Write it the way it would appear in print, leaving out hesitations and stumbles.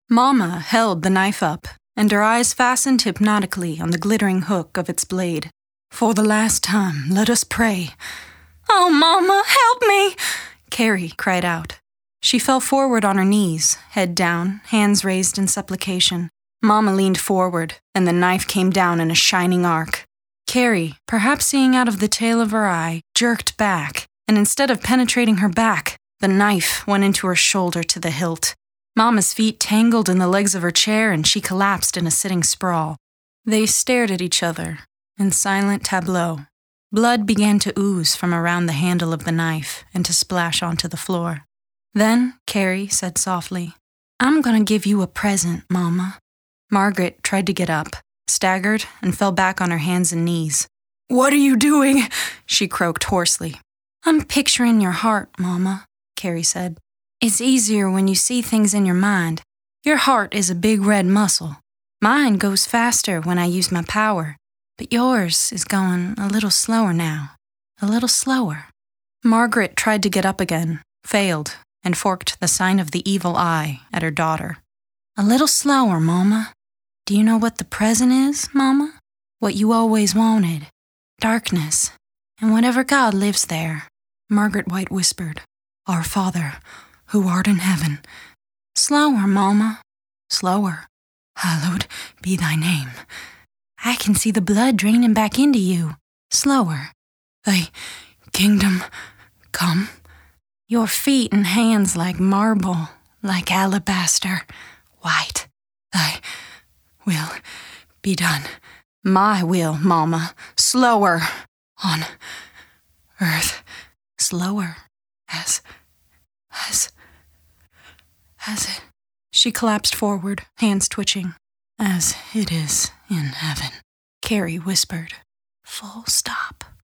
Mama held the knife up, and her eyes fastened hypnotically on the glittering hook of its blade. "For the last time, let us pray." "Oh, Mama, help me!" Carrie cried out. She fell forward on her knees, head down, hands raised in supplication. Mama leaned forward, and the knife came down in a shining arc. Carrie, perhaps seeing out of the tail of her eye, jerked back, and instead of penetrating her back, the knife went into her shoulder to the hilt. Mama's feet tangled in the legs of her chair, and she collapsed in a sitting sprawl. They stared at each other in silent tableau. Blood began to ooze from around the handle of the knife and to splash onto the floor. Then Carrie said softly, "I'm gonna give you a present, Mama." Margaret tried to get up, staggered, and fell back on her hands and knees. "What are you doing?" she croaked hoarsely. "I'm picturing your heart, Mama," Carrie said. "It's easier when you see things in your mind. Your heart is a big red muscle. Mine goes faster when I use my power, but yours is going a little slower now. A little slower." Margaret tried to get up again, failed, and forked the sign of the evil eye at her daughter. "A little slower, Mama. Do you know what the present is, Mama? What you always wanted. Darkness. And whatever God lives there." Margaret White whispered, "Our Father, who art in heaven." "Slower, Mama. Slower. Hallowed be thy name. I can see the blood draining back into you. Slower. Thy kingdom come. Your feet and hands like marble, like alabaster, white. Thy will be done." "My will, Mama. Slower. On earth. Slower. As it..." She collapsed forward, hands twitching. "As it is in heaven," Carrie whispered. "Full stop."